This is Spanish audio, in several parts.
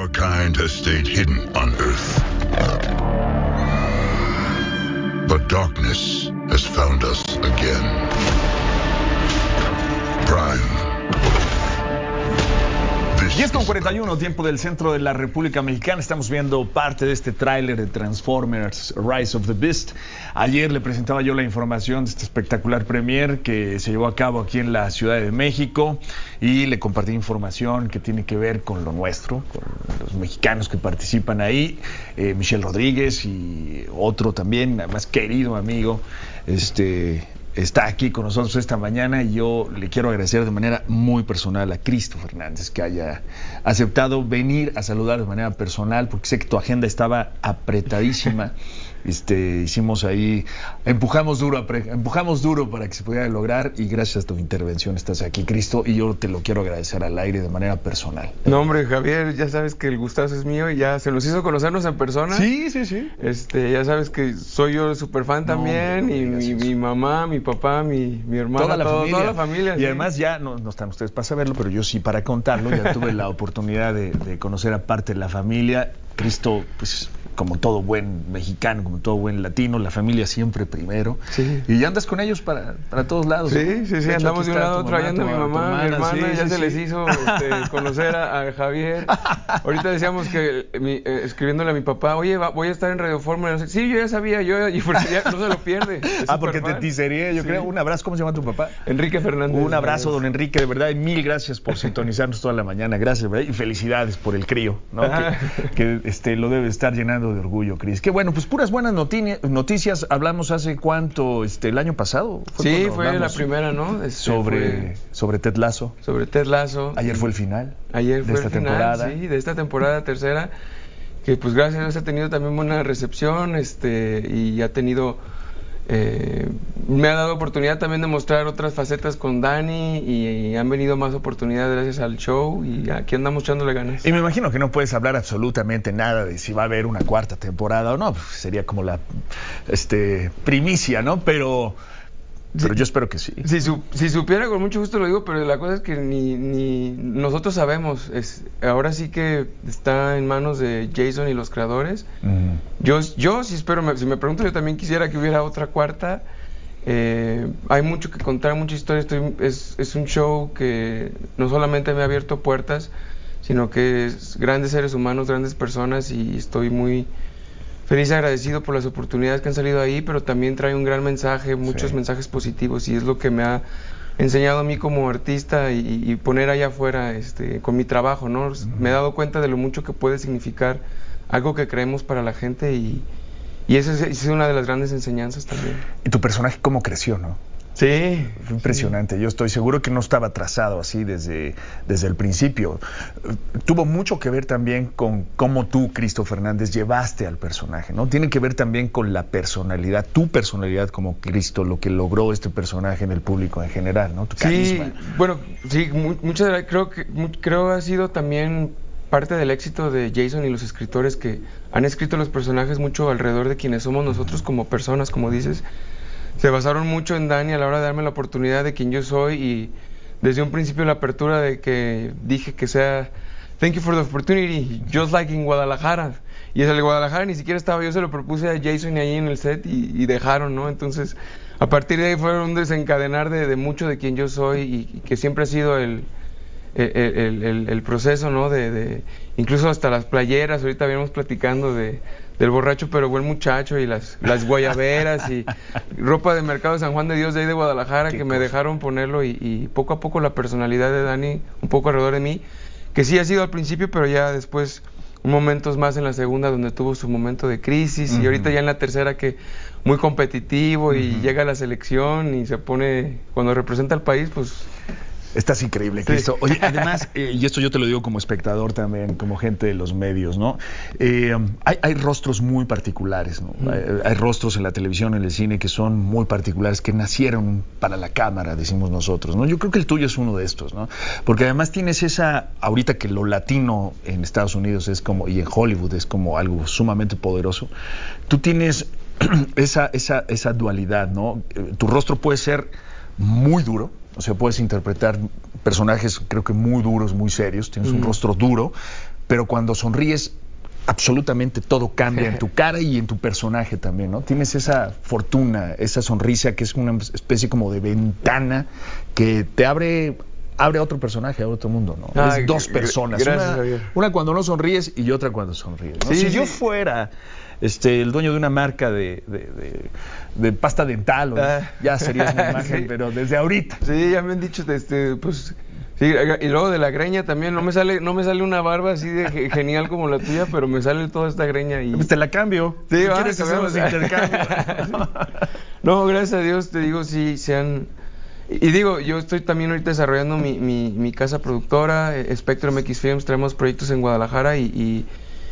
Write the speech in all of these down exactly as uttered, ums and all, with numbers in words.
our kind has stayed hidden on Earth. But darkness has found us again. Prime. diez con cuarenta y uno, tiempo del centro de la República Mexicana. Estamos viendo parte de este tráiler de Transformers Rise of the Beast. Ayer le presentaba yo la información de este espectacular premier que se llevó a cabo aquí en la Ciudad de México y le compartí información que tiene que ver con lo nuestro, con los mexicanos que participan ahí, eh, Michelle Rodríguez y otro también, más querido amigo, este... está aquí con nosotros esta mañana y yo le quiero agradecer de manera muy personal a Cristo Fernández que haya aceptado venir a saludar de manera personal, porque sé que tu agenda estaba apretadísima. Este, hicimos ahí, empujamos duro, empujamos duro para que se pudiera lograr y gracias a tu intervención estás aquí, Cristo, y yo te lo quiero agradecer al aire de manera personal. No, hombre, Javier, ya sabes que el gustazo es mío y ya se nos hizo conocernos en persona. Sí, sí, sí. Este, ya sabes que soy yo súper fan no, también, hombre, no y mi, mi mamá, mi papá, mi, mi hermana, toda la todo, familia. Toda la familia. Y sí. además ya, no, no están ustedes para saberlo, pero yo sí para contarlo, ya tuve la oportunidad de, de conocer a parte de la familia. Cristo, pues como todo buen mexicano, como todo buen latino, la familia siempre primero. Sí. Y ya andas con ellos para, para todos lados. Sí, ¿no? sí, sí, de andamos hecho, de un lado a otro, allá anda mi mamá, hermana, mi hermana, sí, ya sí, se sí. les hizo este, conocer a, a Javier. Ahorita decíamos que mi, eh, escribiéndole a mi papá, oye, va, voy a estar en Radio Fórmula. Sí, yo ya sabía, yo y porque ya no se lo pierde. Ah, porque fan. Te teasería, yo sí. creo. Un abrazo, ¿cómo se llama tu papá? Enrique Fernández. Un abrazo, don Enrique, de verdad, y mil gracias por sintonizarnos toda la mañana. Gracias, ¿verdad? Y felicidades por el crío, ¿no? Ah. Que, que este, lo debe estar llenando de orgullo, Cris. Que bueno, pues puras buenas noticias. Hablamos hace cuánto, este, el año pasado. ¿Fue sí, fue la primera, ¿no? Este, sobre, fue... sobre Ted Lasso. Sobre Ted Lasso. Ayer fue el final. Ayer fue de esta el final, temporada. sí, de esta temporada tercera. Que pues gracias a Dios ha tenido también buena recepción, este, y ha tenido... Eh, me ha dado oportunidad también de mostrar otras facetas con Dani y, y han venido más oportunidades gracias al show y aquí andamos echándole ganas. Y me imagino que no puedes hablar absolutamente nada de si va a haber una cuarta temporada o no, pues sería como la este, primicia, ¿no? Pero... Pero sí, yo espero que sí. Si, su, si supiera, con mucho gusto lo digo, pero la cosa es que ni, ni nosotros sabemos. Es, ahora sí que está en manos de Jason y los creadores. Mm. Yo, yo sí espero, me, si me pregunto, yo también quisiera que hubiera otra cuarta. Eh, hay mucho que contar, mucha historia. Estoy, es, es un show que no solamente me ha abierto puertas, sino que es grandes seres humanos, grandes personas y estoy muy... feliz y agradecido por las oportunidades que han salido ahí, pero también trae un gran mensaje, muchos sí. mensajes positivos y es lo que me ha enseñado a mí como artista y, y poner allá afuera este, con mi trabajo, ¿no? Uh-huh. Me he dado cuenta de lo mucho que puede significar algo que creemos para la gente y, y esa es, es una de las grandes enseñanzas también. ¿Y tu personaje cómo creció, no? Sí. Fue impresionante. Sí. Yo estoy seguro que no estaba trazado así desde, desde el principio. Tuvo mucho que ver también con cómo tú, Cristo Fernández, llevaste al personaje, ¿no? Tiene que ver también con la personalidad, tu personalidad como Cristo, lo que logró este personaje en el público en general, ¿no? Tu carisma. Sí, bueno, sí, muchas creo que creo ha sido también parte del éxito de Jason y los escritores que han escrito los personajes mucho alrededor de quienes somos nosotros como personas, como dices. Se basaron mucho en Dani a la hora de darme la oportunidad de quien yo soy y desde un principio la apertura de que dije que sea thank you for the opportunity, just like in Guadalajara. Y es el de Guadalajara ni siquiera estaba, yo se lo propuse a Jason y ahí en el set y, y dejaron, ¿no? Entonces, a partir de ahí fue un desencadenar de, de mucho de quien yo soy y, y que siempre ha sido el, el, el, el, el proceso, ¿no? De, de incluso hasta las playeras, ahorita veníamos platicando de del borracho pero buen muchacho y las, las guayaberas y ropa de mercado de San Juan de Dios de ahí de Guadalajara que cosa? Me dejaron ponerlo y, y poco a poco la personalidad de Dani un poco alrededor de mí, que sí ha sido al principio pero ya después momentos más en la segunda donde tuvo su momento de crisis uh-huh. y ahorita ya en la tercera que muy competitivo uh-huh. y llega a la selección y se pone, cuando representa al país pues... Estás increíble, Cristo. Sí. Oye, además, eh, y esto yo te lo digo como espectador también, como gente de los medios, ¿no? Eh, hay, hay rostros muy particulares, ¿no? Mm. Hay, hay rostros en la televisión, en el cine, que son muy particulares, que nacieron para la cámara, decimos nosotros, ¿no? Yo creo que el tuyo es uno de estos, ¿no? Porque además tienes esa, ahorita que lo latino en Estados Unidos es como, y en Hollywood es como algo sumamente poderoso, tú tienes esa, esa, esa dualidad, ¿no? Tu rostro puede ser muy duro, o sea, puedes interpretar personajes creo que muy duros, muy serios, tienes uh-huh. un rostro duro, pero cuando sonríes, absolutamente todo cambia en tu cara y en tu personaje también, ¿no? Tienes esa fortuna, esa sonrisa que es una especie como de ventana que te abre abre a otro personaje, a otro mundo, ¿no? Ay, es dos personas, gracias, una, Javier. una cuando no sonríes y otra cuando sonríes, ¿no? Sí, Si sí. yo fuera este, el dueño de una marca de, de, de, de pasta dental, ¿no? Ah. Ya sería una imagen, Sí. pero desde ahorita. Sí, ya me han dicho, este, pues, sí, y luego de la greña también, no me sale, no me sale una barba así de ge- genial como la tuya, pero me sale toda esta greña y... Pues te la cambio. Sí, Si va, quieres hacemos cambiamos. intercambio. No, gracias a Dios, te digo, sí, se han... Y y digo, yo estoy también ahorita desarrollando mi, mi, mi casa productora, eh, Spectrum X Films, traemos proyectos en Guadalajara y, y,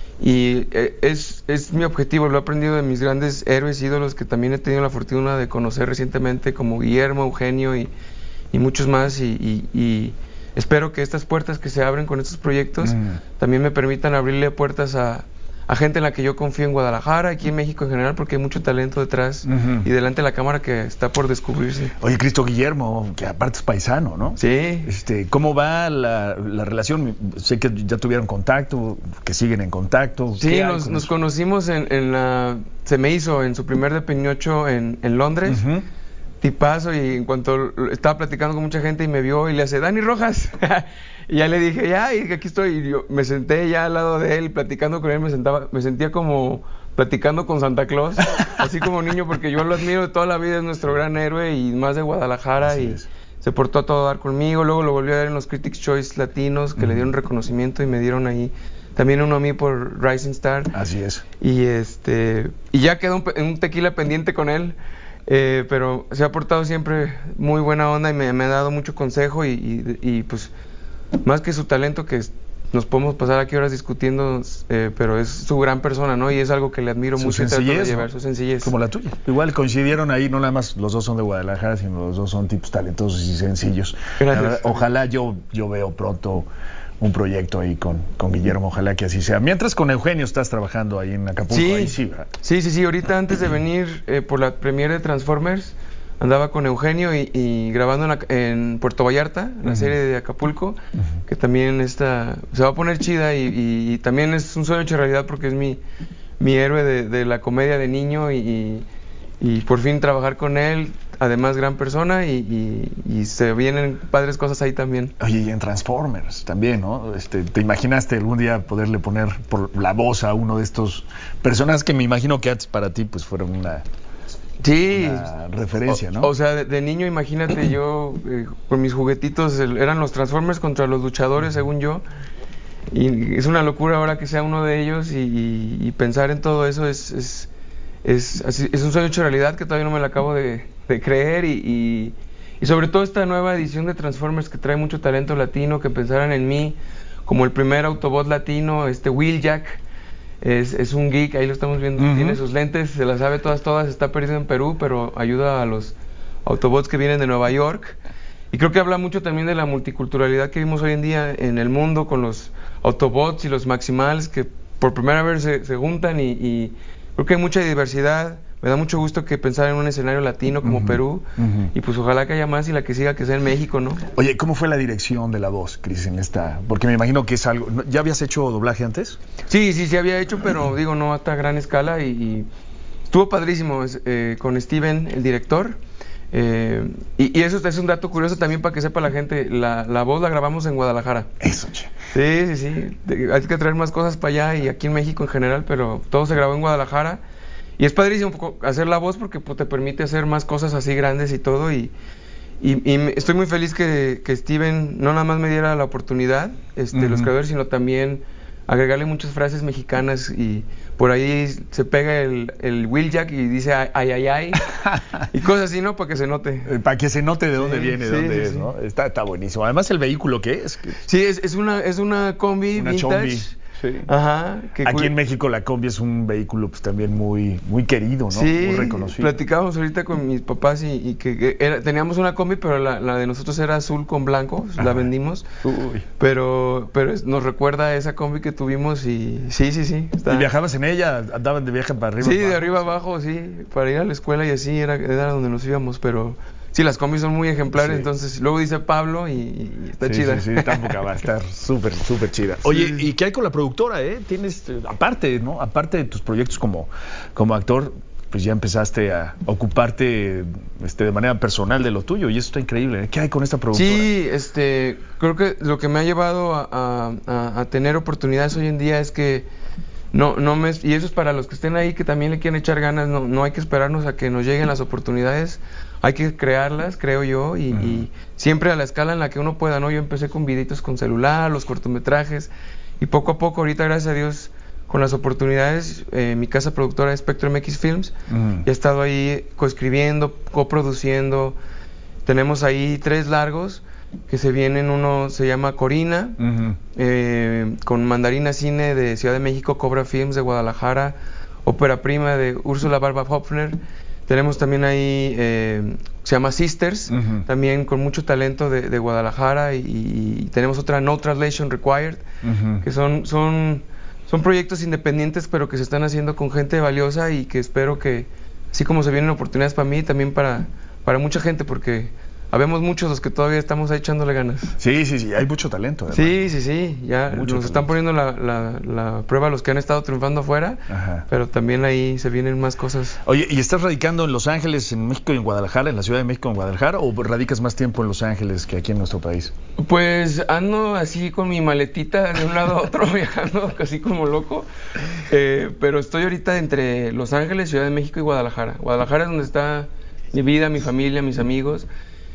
y, eh, es, es mi objetivo, lo he aprendido de mis grandes héroes, ídolos que también he tenido la fortuna de conocer recientemente, como Guillermo, Eugenio y, y muchos más, y, y, y espero que estas puertas que se abren con estos proyectos Mm. también me permitan abrirle puertas a, a gente en la que yo confío en Guadalajara, aquí en México en general, porque hay mucho talento detrás Ujú. y delante de la cámara que está por descubrirse. Oye, Cristo Guillermo, que aparte es paisano, ¿no? Sí. Este, ¿cómo va la, la relación? Sé que ya tuvieron contacto, que siguen en contacto. Sí, ¿Qué hay nos, con nos eso? conocimos en, en la... Se me hizo en su primer de Peñocho en, en Londres. Ujú. Tipazo, y en cuanto l- estaba platicando con mucha gente y me vio y le hace, Dani Rojas. Y ya le dije, ya, y aquí estoy. Y yo me senté ya al lado de él, platicando con él, me sentaba, me sentía como platicando con Santa Claus, así como niño, porque yo lo admiro de toda la vida, es nuestro gran héroe y más de Guadalajara. Así Y es. se portó a todo dar conmigo. Luego lo volví a ver en los Critics' Choice latinos, que le dieron reconocimiento y me dieron ahí también uno a mí por Rising Star. Así es. Y este y ya quedó un, pe- un tequila pendiente con él, eh, pero se ha portado siempre muy buena onda y me, me ha dado mucho consejo y, y- y, pues más que su talento, que es- nos podemos pasar aquí horas discutiendo, eh, pero es su gran persona, ¿no? Y es algo que le admiro Su mucho y trato de sencillez, llevar, ¿no? su sencillez. Como la tuya. Igual coincidieron ahí, no nada más los dos son de Guadalajara, sino los dos son tipos talentosos y sencillos. Gracias. La verdad, ojalá yo, yo veo pronto un proyecto ahí con, con Guillermo, ojalá que así sea. Mientras con Eugenio estás trabajando ahí en Acapulco, Sí, ahí sí, ¿verdad? sí, sí, sí. Ahorita antes de venir eh, por la premiere de Transformers, andaba con Eugenio y, y grabando en, Ac- en Puerto Vallarta, la Ujú. serie de Acapulco, que también está, se va a poner chida y, y- y también es un sueño hecho realidad porque es mi, mi héroe de, de la comedia de niño y, y- y por fin trabajar con él, además gran persona y, y- y se vienen padres cosas ahí también. Oye, y en Transformers también, ¿no? Este, ¿te imaginaste algún día poderle poner por la voz a uno de estos personajes que me imagino que antes para ti pues fueron una, Sí, una referencia, o, ¿no? o sea, de, de niño imagínate yo eh, con mis juguetitos, el- eran los Transformers contra los luchadores, según yo. Y es una locura ahora que sea uno de ellos y, y- y pensar en todo eso es, es, es, así- es un sueño hecho realidad que todavía no me lo acabo de, de creer y, y, y sobre todo esta nueva edición de Transformers que trae mucho talento latino, que pensaran en mí como el primer Autobot latino, este Wheeljack. Es, es un geek, ahí lo estamos viendo, Ujú. tiene sus lentes, se las sabe todas, todas, está perdido en Perú, pero ayuda a los Autobots que vienen de Nueva York. Y creo que habla mucho también de la multiculturalidad que vimos hoy en día en el mundo con los Autobots y los Maximals que por primera vez se, se juntan y, y creo que hay mucha diversidad. Me da mucho gusto que pensar en un escenario latino como Ujú, Perú ujú. y pues ojalá que haya más y la que siga que sea en México, ¿no? Oye, ¿cómo fue la dirección de la voz, Cris, en esta? Porque me imagino que es algo... ¿no? ¿Ya habías hecho doblaje antes? Sí, sí, sí había hecho, pero digo, no a tan gran escala y, y estuvo padrísimo es, eh, con Steven, el director. eh, y, y eso es un dato curioso también para que sepa la gente, la, la voz la grabamos en Guadalajara. Eso, che. Sí, sí, sí, de- hay que traer más cosas para allá y aquí en México en general, pero todo se grabó en Guadalajara. Y es padrísimo poco hacer la voz porque pues, te permite hacer más cosas así grandes y todo. Y, y, y me- estoy muy feliz que, que Steven no nada más me diera la oportunidad, este, los Ujú. creadores, sino también agregarle muchas frases mexicanas y por ahí se pega el, el Wheeljack y dice ay, ay, ay, ay, y cosas así, ¿no? Para que se note. Eh, Para que se note de dónde Sí, viene, de sí, dónde sí, es, sí. ¿no? Está, está buenísimo. Además, el vehículo que es. Que- Sí, es, es una, es una combi Una vintage. chombi, sí. Ajá. Que Aquí cu- en México la combi es un vehículo pues también muy, muy querido, ¿no? Sí, Muy reconocido. platicábamos ahorita con mis papás y, y que, que era- teníamos una combi, pero la, la de nosotros era azul con blanco, Ajá. la vendimos. Uy. Pero, pero es- nos recuerda a esa combi que tuvimos y sí, sí, sí. está- ¿Y viajabas en ella? ¿Andaban de viaje para arriba? Sí, para de abajo? arriba abajo, sí, para ir a la escuela y así era, era donde nos íbamos, pero sí, las combis son muy ejemplares, Sí. entonces luego dice Pablo y, y está Sí, chida. sí, sí, tampoco va a estar súper, súper chida. Oye, ¿y qué hay con la productora, eh? Tienes, eh, aparte, ¿no? Aparte de tus proyectos como, como actor, pues ya empezaste a ocuparte este, de manera personal de lo tuyo y eso está increíble, ¿eh? ¿Qué hay con esta productora? Sí, este, creo que lo que me ha llevado a, a- a- a tener oportunidades hoy en día es que no, no me, y eso es para los que estén ahí que también le quieren echar ganas, no, no hay que esperarnos a que nos lleguen las oportunidades, hay que crearlas, creo yo, y, Ujú. y siempre a la escala en la que uno pueda, ¿no? Yo empecé con videitos con celular, los cortometrajes, y poco a poco, ahorita gracias a Dios, con las oportunidades, eh, mi casa productora es Spectrum X Films, Ujú. he estado ahí coescribiendo, coproduciendo, tenemos ahí tres largos que se vienen, uno se llama Corina, Ujú. eh, con Mandarina Cine de Ciudad de México, Cobra Films de Guadalajara, Ópera Prima de Úrsula Barba Hopfner. Tenemos también ahí, eh, se llama Sisters, Ujú. también con mucho talento de, de Guadalajara. Y, y tenemos otra No Translation Required, Ujú. que son, son, son proyectos independientes, pero que se están haciendo con gente valiosa y que espero que, así como se vienen oportunidades para mí, también para, para mucha gente, porque habemos muchos los que todavía estamos ahí echándole ganas. Sí, sí, sí, hay mucho talento, además. Sí, sí, sí, ya Mucho nos están talento. poniendo la, la, la prueba los que han estado triunfando afuera, Ajá. pero también ahí se vienen más cosas. Oye, ¿y estás radicando en Los Ángeles, en México y en Guadalajara, en la Ciudad de México y en Guadalajara, o radicas más tiempo en Los Ángeles que aquí en nuestro país? Pues ando así con mi maletita de un lado a otro, viajando casi como loco, eh, pero estoy ahorita entre Los Ángeles, Ciudad de México y Guadalajara. Guadalajara es donde está mi vida, mi familia, mis amigos,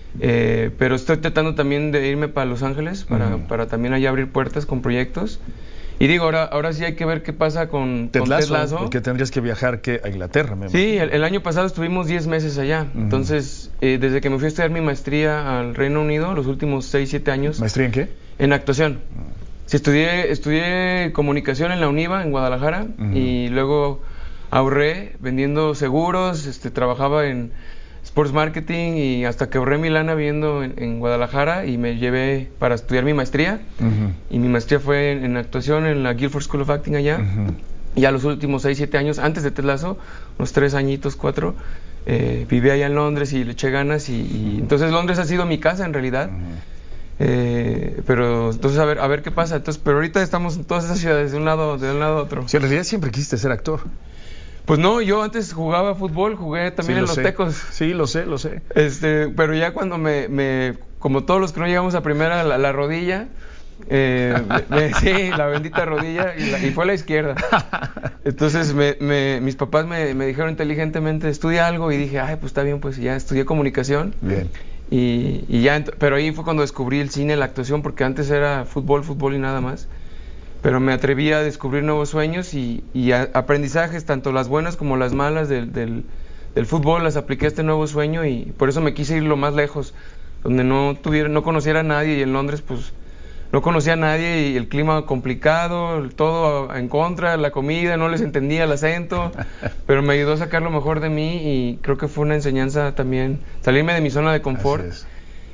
eh, pero estoy tratando también de irme para Los Ángeles, para, Ujú. para también allá abrir puertas con proyectos. Y digo, ahora, ahora sí hay que ver qué pasa con Ted con Lasso, Ted Lasso. porque tendrías que viajar ¿qué? A Inglaterra, me Sí, imagino. el, el año pasado estuvimos diez meses allá. Ujú. Entonces, eh, desde que me fui a estudiar mi maestría al Reino Unido, los últimos seis siete años, ¿Maestría en qué? en actuación. Sí, estudié, estudié comunicación en la UNIVA, en Guadalajara, Ujú. y luego ahorré vendiendo seguros, este, trabajaba en sports marketing y hasta que ahorré mi lana viviendo en, en Guadalajara y me llevé para estudiar mi maestría. Ujú. Y mi maestría fue en, en actuación en la Guildford School of Acting allá. Ujú. Y ya los últimos seis siete años, antes de Ted Lasso, unos tres añitos, cuatro, eh, viví allá en Londres y le eché ganas. Y, y entonces Londres ha sido mi casa en realidad. Ujú. Eh, pero entonces a ver, a ver qué pasa. Entonces, pero ahorita estamos en todas esas ciudades, de un lado, de un lado a otro. Sí, en realidad siempre quisiste ser actor. Pues no, yo antes jugaba fútbol, jugué también Sí, en lo los sé. Tecos. Sí, lo sé, lo sé. Este, pero ya cuando me, me como todos los que no llegamos a primera, la, la rodilla, eh, me, me- sí, la bendita rodilla, y, la- y fue a la izquierda. Entonces me, me- mis papás me, me dijeron inteligentemente, estudia algo, y dije, ay, pues está bien, pues ya estudié comunicación. Bien. Y, y ya, ent- pero ahí fue cuando descubrí el cine, la actuación, porque antes era fútbol, fútbol y nada más. Pero me atreví a descubrir nuevos sueños y, y a- aprendizajes, tanto las buenas como las malas del, del, del fútbol, las apliqué a este nuevo sueño y por eso me quise ir lo más lejos, donde no tuviera, no conociera a nadie, y en Londres pues no conocía a nadie y el clima complicado, el todo en contra, la comida, no les entendía el acento, pero me ayudó a sacar lo mejor de mí y creo que fue una enseñanza también, salirme de mi zona de confort. Así es.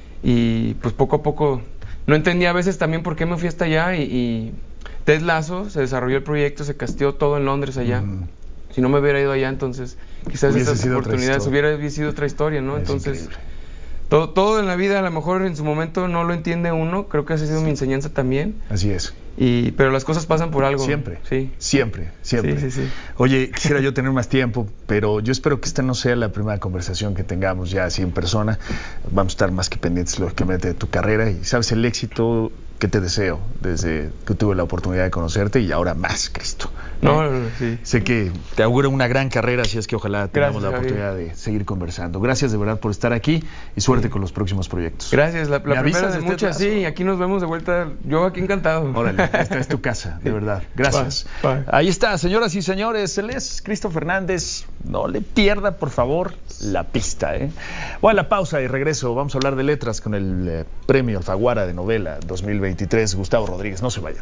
Y pues poco a poco, no entendía a veces también por qué me fui hasta allá y, y Ted Lasso, se desarrolló el proyecto, se casteó todo en Londres allá. Ujú. Si no me hubiera ido allá, entonces quizás Hubiese esas sido otra oportunidades historia. hubiera sido otra historia, ¿no? Es Entonces, increíble. todo, todo en la vida a lo mejor en su momento no lo entiende uno, creo que esa ha sido mi enseñanza también. Así es. Y, pero las cosas pasan por algo. Siempre. Sí. Siempre, siempre. Sí, sí, sí. Oye, quisiera yo tener más tiempo, pero yo espero que esta no sea la primera conversación que tengamos ya así en persona. Vamos a estar más que pendientes, lógicamente, de tu carrera y sabes el éxito que te deseo desde que tuve la oportunidad de conocerte y ahora más, Cristo. No, no, no, sí. Sé que te auguro una gran carrera, así es que ojalá tengamos Gracias, la Javier. oportunidad de seguir conversando. Gracias de verdad por estar aquí y suerte Sí. con los próximos proyectos. Gracias, la, ¿Me la primera avisas de de Ted muchas, Lasso? sí, aquí nos vemos de vuelta, yo aquí encantado. Órale, esta es tu casa, de verdad. Gracias. Bye, bye. Ahí está, señoras y señores, él es Cristo Fernández. No le pierda, por favor, la pista, ¿eh? Voy a la pausa y regreso. Vamos a hablar de letras con el eh, premio Alfaguara de novela dos mil veintitrés. Gustavo Rodríguez, no se vayan.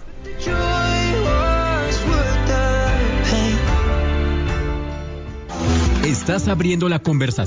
Estás abriendo la conversación.